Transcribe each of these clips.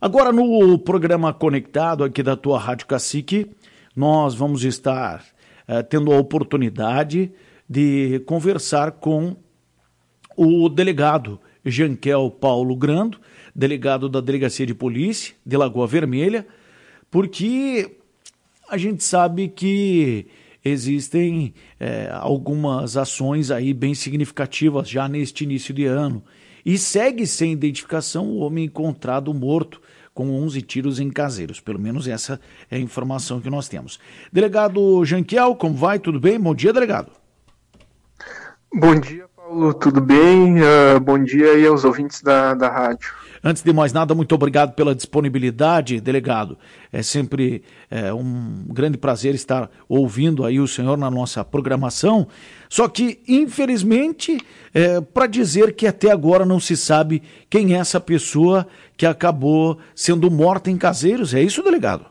Agora, no programa Conectado aqui da tua Rádio Cacique, nós vamos estar tendo a oportunidade de conversar com o delegado Janquel Paulo Grando, delegado da Delegacia de Polícia de Lagoa Vermelha, porque a gente sabe que existem algumas ações aí bem significativas já neste início de ano. E segue sem identificação o homem encontrado morto com 11 tiros em caseiros. Pelo menos essa é a informação que nós temos. Delegado Janquel, como vai? Tudo bem? Bom dia, delegado. Bom dia, Paulo. Tudo bem? Bom dia aí aos ouvintes da rádio. Antes de mais nada, muito obrigado pela disponibilidade, delegado. É sempre um grande prazer estar ouvindo aí o senhor na nossa programação. Só que, infelizmente, para dizer que até agora não se sabe quem é essa pessoa que acabou sendo morta em Caseiros. É isso, delegado?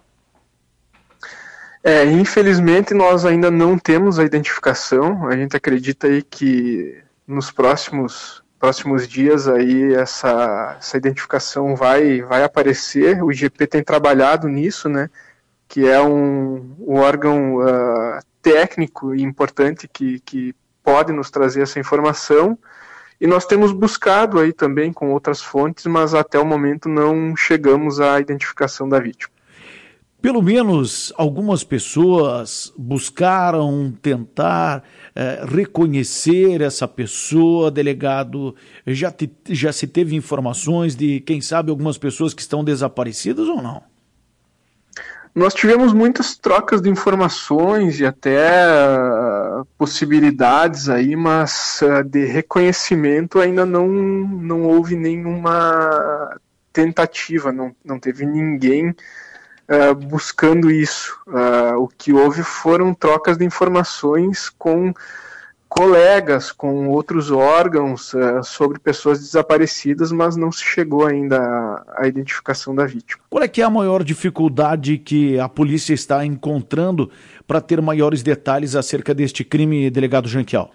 Infelizmente nós ainda não temos a identificação. A gente acredita aí que nos próximos dias aí essa identificação vai aparecer. O IGP tem trabalhado nisso, né? Que é um órgão técnico e importante que pode nos trazer essa informação. E nós temos buscado aí também com outras fontes, mas até o momento não chegamos à identificação da vítima. Pelo menos algumas pessoas buscaram tentar reconhecer essa pessoa, delegado. Já se teve informações de, quem sabe, algumas pessoas que estão desaparecidas ou não? Nós tivemos muitas trocas de informações e até possibilidades aí, mas de reconhecimento ainda não houve nenhuma tentativa, não teve ninguém buscando isso. O que houve foram trocas de informações com colegas, com outros órgãos sobre pessoas desaparecidas, mas não se chegou ainda à identificação da vítima. Qual é que é a maior dificuldade que a polícia está encontrando para ter maiores detalhes acerca deste crime, delegado Janquel?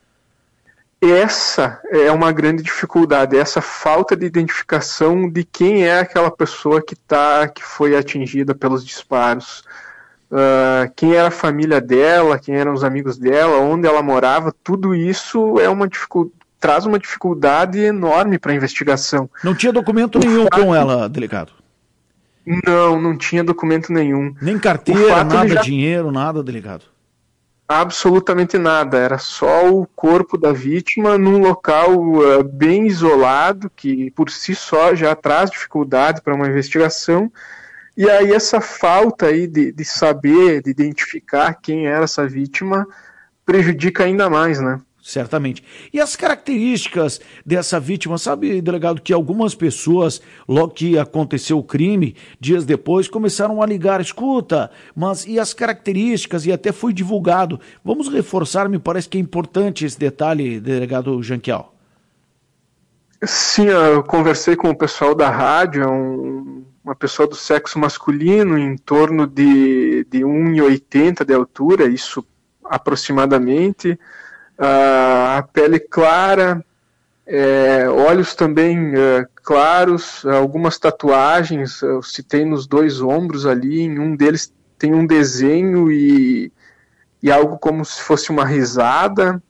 Essa é uma grande dificuldade, essa falta de identificação de quem é aquela pessoa que foi atingida pelos disparos. Quem era a família dela, quem eram os amigos dela, onde ela morava, tudo isso traz uma dificuldade enorme para a investigação. Não tinha documento nenhum com ela, delegado? Não tinha documento nenhum. Nem carteira, nada, dinheiro, nada, delegado? Absolutamente nada, era só o corpo da vítima num local bem isolado, que por si só já traz dificuldade para uma investigação. E aí essa falta aí de saber, de identificar quem era essa vítima, prejudica ainda mais, né? Certamente. E as características dessa vítima, sabe, delegado, que algumas pessoas, logo que aconteceu o crime, dias depois, começaram a ligar, escuta, mas e as características, e até foi divulgado. Vamos reforçar, me parece que é importante esse detalhe, delegado Janquel. Sim, eu conversei com o pessoal da rádio, uma pessoa do sexo masculino, em torno de 1,80 de altura, isso aproximadamente, a pele clara, olhos também claros, algumas tatuagens, eu citei nos 2 ombros ali, em um deles tem um desenho e algo como se fosse uma risada.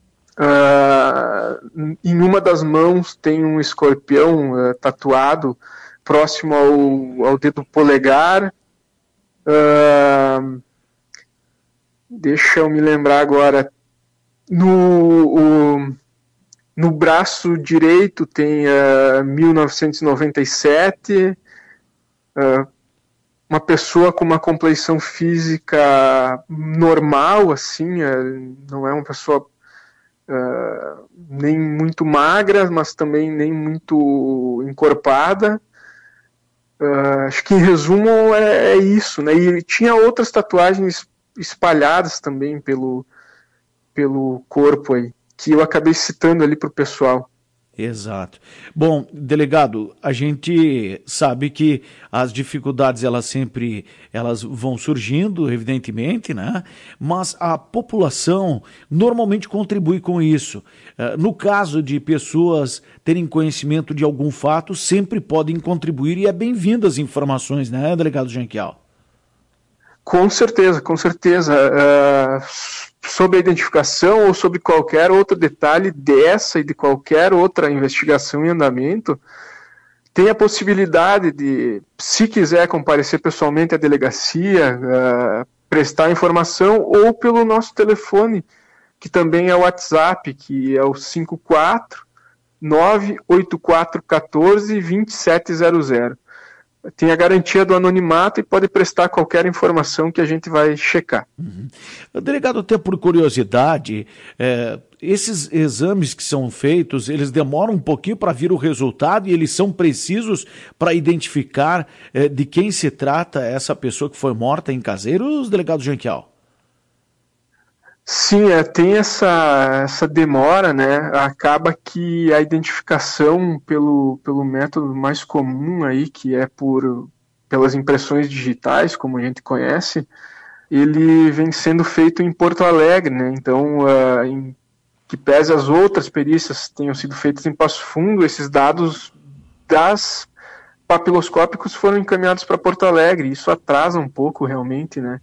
Em uma das mãos tem um escorpião tatuado próximo ao dedo polegar. Deixa eu me lembrar agora. No braço direito tem 1997. Uma pessoa com uma compleição física normal, assim, não é uma pessoa nem muito magra, mas também nem muito encorpada. Acho que em resumo é isso, né? E tinha outras tatuagens espalhadas também pelo corpo aí, que eu acabei citando ali pro pessoal. Exato. Bom, delegado, a gente sabe que as dificuldades elas vão surgindo, evidentemente, né? Mas a população normalmente contribui com isso. No caso de pessoas terem conhecimento de algum fato, sempre podem contribuir e é bem-vindo as informações, né, delegado Janquial? Com certeza, com certeza. Sobre a identificação ou sobre qualquer outro detalhe dessa e de qualquer outra investigação em andamento, tem a possibilidade de, se quiser comparecer pessoalmente à delegacia, prestar informação ou pelo nosso telefone, que também é o WhatsApp, que é o 54984142700. Tem a garantia do anonimato e pode prestar qualquer informação que a gente vai checar. Uhum. Delegado, até por curiosidade, esses exames que são feitos, eles demoram um pouquinho para vir o resultado e eles são precisos para identificar de quem se trata essa pessoa que foi morta em Caseiros, delegado Janquial? Sim, tem essa demora, né? Acaba que a identificação pelo método mais comum aí, que é pelas impressões digitais, como a gente conhece, ele vem sendo feito em Porto Alegre, né? Então, que pese as outras perícias tenham sido feitas em Passo Fundo, esses dados das papiloscópicos foram encaminhados para Porto Alegre. Isso atrasa um pouco, realmente, né?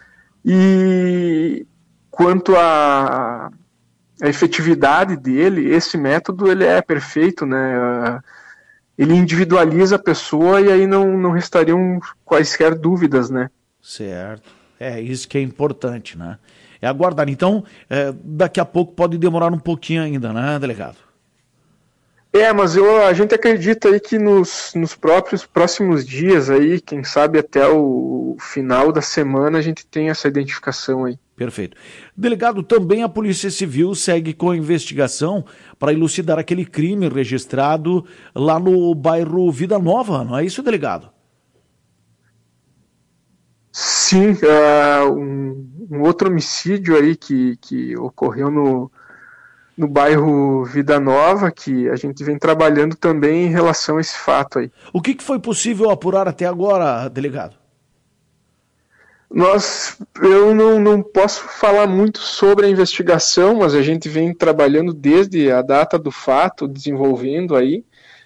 E quanto à efetividade dele, esse método ele é perfeito, né? Ele individualiza a pessoa e aí não restariam quaisquer dúvidas, né? Certo. É isso que é importante, né? É aguardar. Então, daqui a pouco pode demorar um pouquinho ainda, né, delegado? Mas a gente acredita aí que nos próximos dias aí, quem sabe até o final da semana, a gente tem essa identificação aí. Perfeito. Delegado, também a Polícia Civil segue com a investigação para elucidar aquele crime registrado lá no bairro Vida Nova, não é isso, delegado? Sim, um outro homicídio aí que ocorreu no bairro Vida Nova, que a gente vem trabalhando também em relação a esse fato aí. O que foi possível apurar até agora, delegado? Eu não posso falar muito sobre a investigação, mas a gente vem trabalhando desde a data do fato, desenvolvendo aí,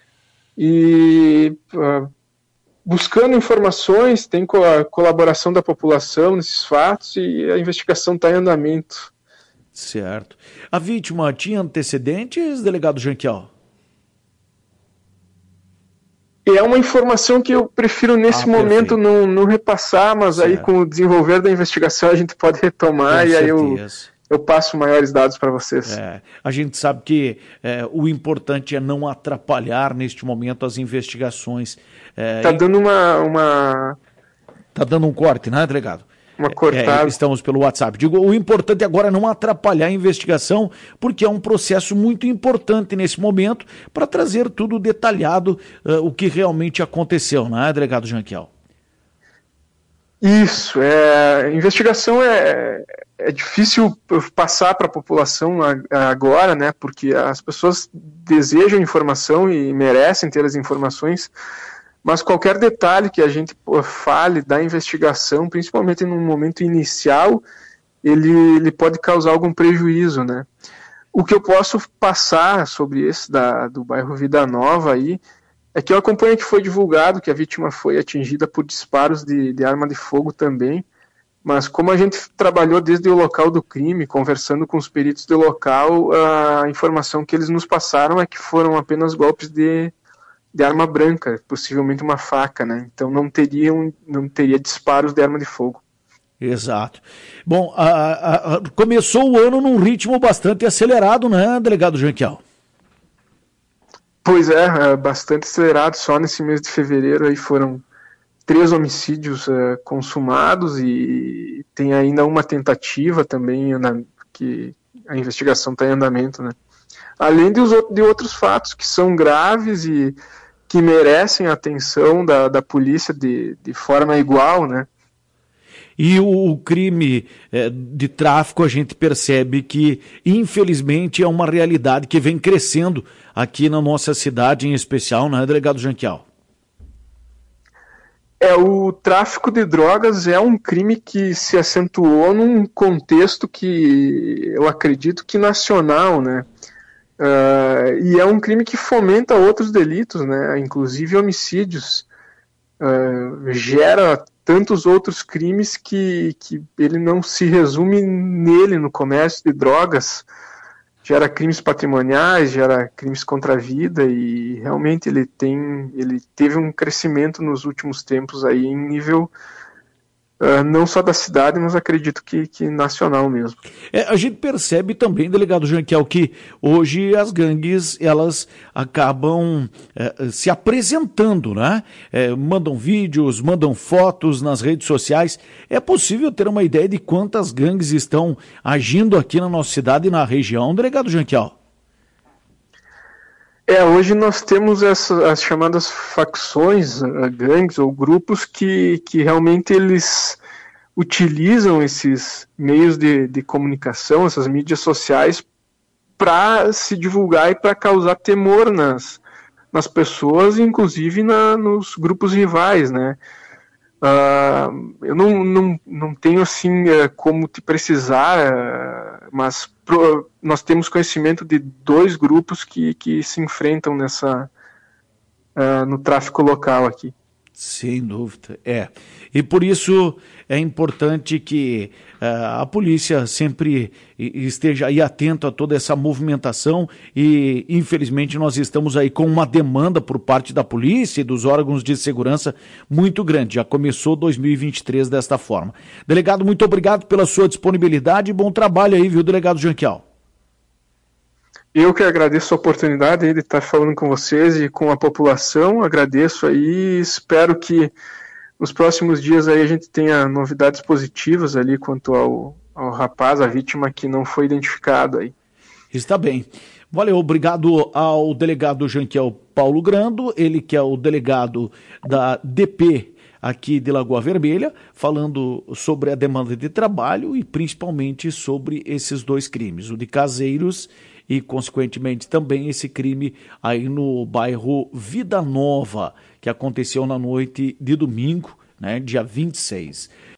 e buscando informações, tem a colaboração da população nesses fatos e a investigação está em andamento. Certo. A vítima tinha antecedentes, delegado Janquial? É uma informação que eu prefiro nesse momento não repassar, mas certo. Aí com o desenvolver da investigação a gente pode retomar com e certeza. Aí eu passo maiores dados para vocês. A gente sabe que o importante é não atrapalhar neste momento as investigações. Tá dando Tá dando um corte, né, delegado? Uma cortada. Estamos pelo WhatsApp. Digo, o importante agora é não atrapalhar a investigação, porque é um processo muito importante nesse momento para trazer tudo detalhado, o que realmente aconteceu, não é, delegado Janquial? Isso, a investigação é difícil passar para a população agora, né, porque as pessoas desejam informação e merecem ter as informações, mas qualquer detalhe que a gente fale da investigação, principalmente no momento inicial, ele pode causar algum prejuízo, né? O que eu posso passar sobre esse do bairro Vida Nova aí, é que eu acompanho que foi divulgado que a vítima foi atingida por disparos de arma de fogo também, mas como a gente trabalhou desde o local do crime, conversando com os peritos do local, a informação que eles nos passaram é que foram apenas golpes de arma branca, possivelmente uma faca, né? Então não teria disparos de arma de fogo. Exato. Bom, começou o ano num ritmo bastante acelerado, né, delegado Janquial? Pois é, bastante acelerado. Só nesse mês de fevereiro aí foram 3 homicídios consumados e tem ainda uma tentativa também que a investigação está em andamento, né? Além de outros fatos que são graves e que merecem a atenção da polícia de forma igual, né? E o crime de tráfico, a gente percebe que, infelizmente, é uma realidade que vem crescendo aqui na nossa cidade, em especial, né, delegado Janquial? O tráfico de drogas é um crime que se acentuou num contexto que eu acredito que nacional, né? E é um crime que fomenta outros delitos, né? Inclusive homicídios. Gera tantos outros crimes que ele não se resume nele, no comércio de drogas. Gera crimes patrimoniais, gera crimes contra a vida, e realmente ele teve um crescimento nos últimos tempos aí em nível não só da cidade, mas acredito que nacional mesmo. A gente percebe também, delegado Janquiel, que hoje as gangues, elas acabam se apresentando, né? Mandam vídeos, mandam fotos nas redes sociais. É possível ter uma ideia de quantas gangues estão agindo aqui na nossa cidade e na região, delegado Janquiel? Hoje nós temos as chamadas facções, gangues ou grupos que realmente eles utilizam esses meios de comunicação, essas mídias sociais, para se divulgar e para causar temor nas pessoas, inclusive nos grupos rivais, né? Eu não tenho assim como te precisar, mas nós temos conhecimento de 2 grupos que se enfrentam no tráfico local aqui. Sem dúvida, E por isso é importante que a polícia sempre esteja aí atento a toda essa movimentação e, infelizmente, nós estamos aí com uma demanda por parte da polícia e dos órgãos de segurança muito grande. Já começou 2023 desta forma. Delegado, muito obrigado pela sua disponibilidade e bom trabalho aí, viu, delegado Janquiel? Eu que agradeço a oportunidade de estar falando com vocês e com a população, agradeço aí e espero que nos próximos dias aí a gente tenha novidades positivas ali quanto ao rapaz, a vítima que não foi identificado aí. Está bem. Valeu, obrigado ao delegado Janquiel Paulo Grando, ele que é o delegado da DP aqui de Lagoa Vermelha, falando sobre a demanda de trabalho e principalmente sobre esses 2 crimes, o de Caseiros e, consequentemente, também esse crime aí no bairro Vida Nova, que aconteceu na noite de domingo, né, dia 26.